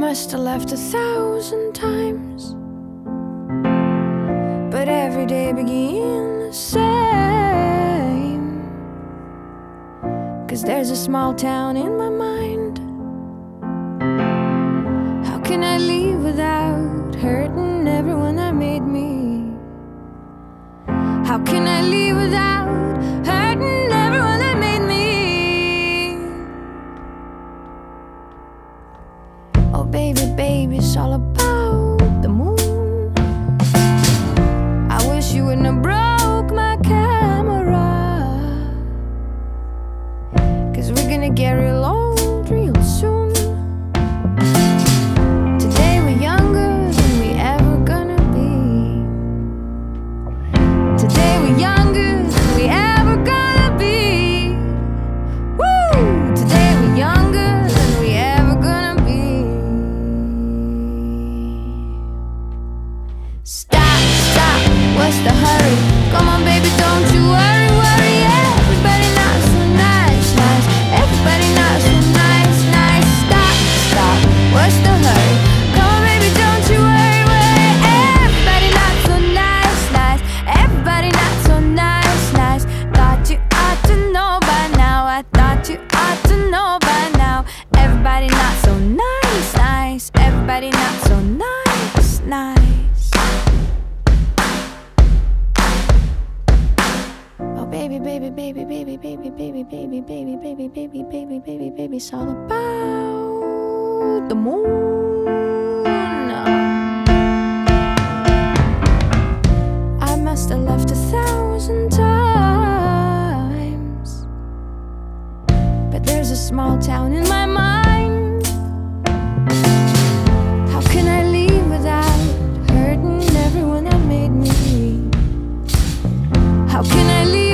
must have left 1,000 times, but every day begins the same. 'Cause there's a small town in my mind. How can I leave without hurting everyone that made me? How can I leave without hurting everyone that made me? Oh baby, baby, it's all about the moon. I wish you wouldn't have broke my camera, 'cause we're gonna get real old real soon. Today we're younger than we ever gonna be. Today we're younger than we ever gonna be. Woo! Today we're younger than we ever gonna be. Stop, stop, what's the hurry? Come on baby, don't you worry, worry. Everybody not so nice, nice. Everybody not so nice, nice. Stop, stop, what's the hurry? Come on baby, don't you worry, worry. Everybody not so nice, nice. Everybody not so nice, nice. Thought you ought to know by now. I thought you ought to know by now. Everybody not so nice, nice. Everybody not so nice, nice. Oh baby, baby, baby, baby, baby, baby, baby, baby, baby, baby, baby, baby, baby, it's all about the moon. I must have left 1,000 times, but there's a small town in my mind. How can I leave without hurting everyone that made me? How can I leave